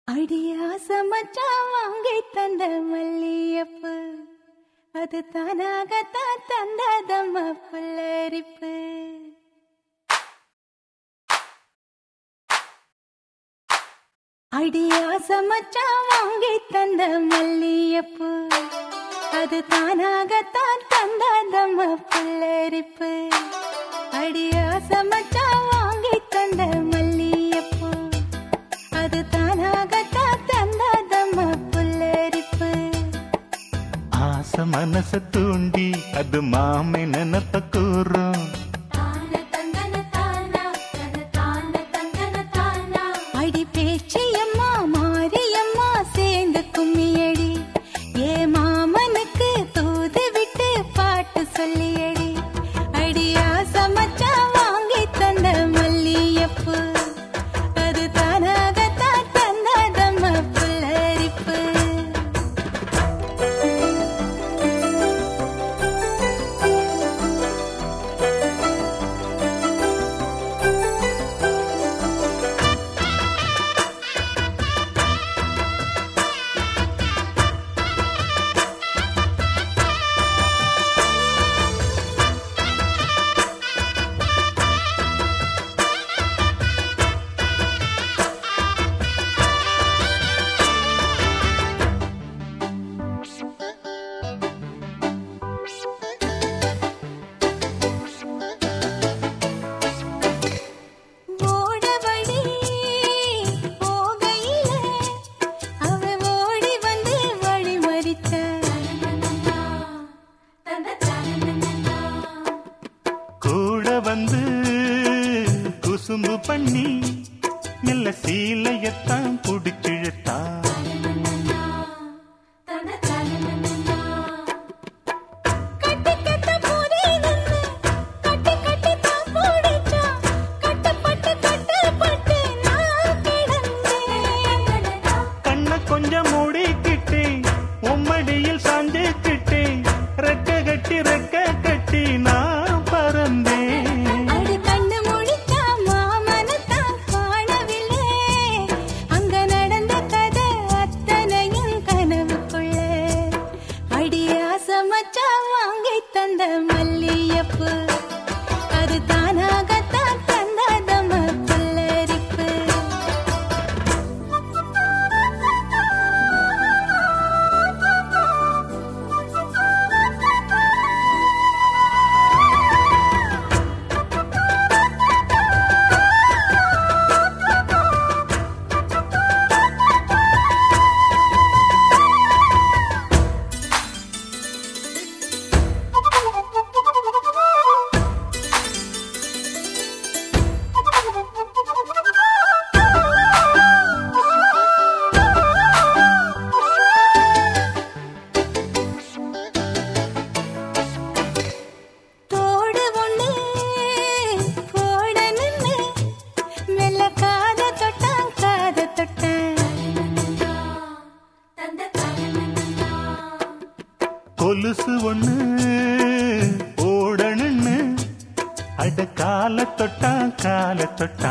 அடியாச மச்சான் வாங்கி தந்த மல்லியப்பு அது தானாகத்தான் தந்ததம்ம புல்லரிப்பு. அடியாச மச்சான் வாங்கி தந்த மல்லியப்பு அது தானாகத்தான் தந்ததம்ம புல்லரிப்பு. அடியாச மச்சான் வாங்கி தந்த மல்லியப்பு அது தானாகத்தான் தந்ததம்ம புல்லரிப்பு. ஆச மனச தூண்டி அது மாமை நினப்ப கூறும். அடி பேச்சியம்மா மாரியம்மா சேர்ந்து கும்மியடி ஏ மாமனுக்கு தூது விட்டு பாட்டு சொல்லியடி. அடியாச மச்சான் வாங்கி தந்த மல்லியப்பு அது தானாகத்தான் தந்ததம்ம புல்லரிப்பு. குசும்பு பண்ணி மெல்ல சீலையத்தான் புடிச்சிழுத்தா. கண்ண கொஞ்சம் மூடிக்கிட்டே உம்மடியில் சாஞ்சுக்கிட்டே ரெக்க கட்டி ரெக்க கட்டி நான் பறந்தேன். வாங்கி தந்த மல்லியப்பு அது தானாகத்தான் தந்ததம்ம புல்லரிப்பு. கொலுசு ஒண்ணு ஓடணுன்னு அட கால தொட்டா கால தொட்டா.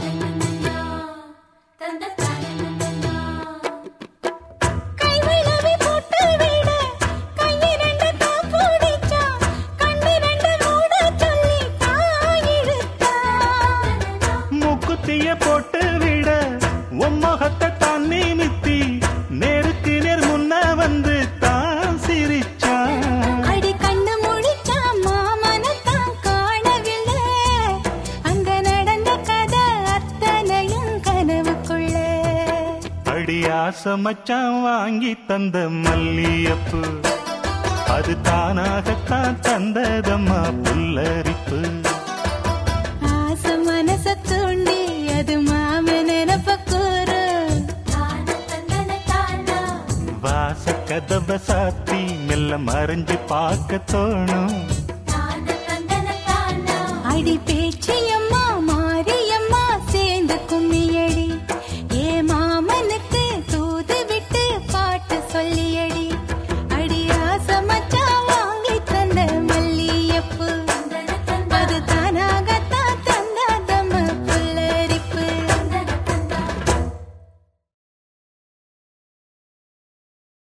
மூக்குத்திய போட்டு விட உம்மகத்தை தான் நிமித்தி நேருக்கு நேர் முன்ன வந்து தான் சிரிச்சா. அடி கண்ணு முடிச்சா மாமனத்தான் காணவில்லை அங்க நடந்த கதை அத்தனையும் கனவுக்குள்ள. அடியாச மச்சான் வாங்கி தந்த மல்லியப்பு அது தானாகத்தான் தந்ததம்மா புல்லரிப்பு. ஆச மனச தூண்டி அது மாம நினப்ப கூறு. வாச கதவ சாத்தி மெல்ல மறைஞ்சு பார்க்க தோணும். அடி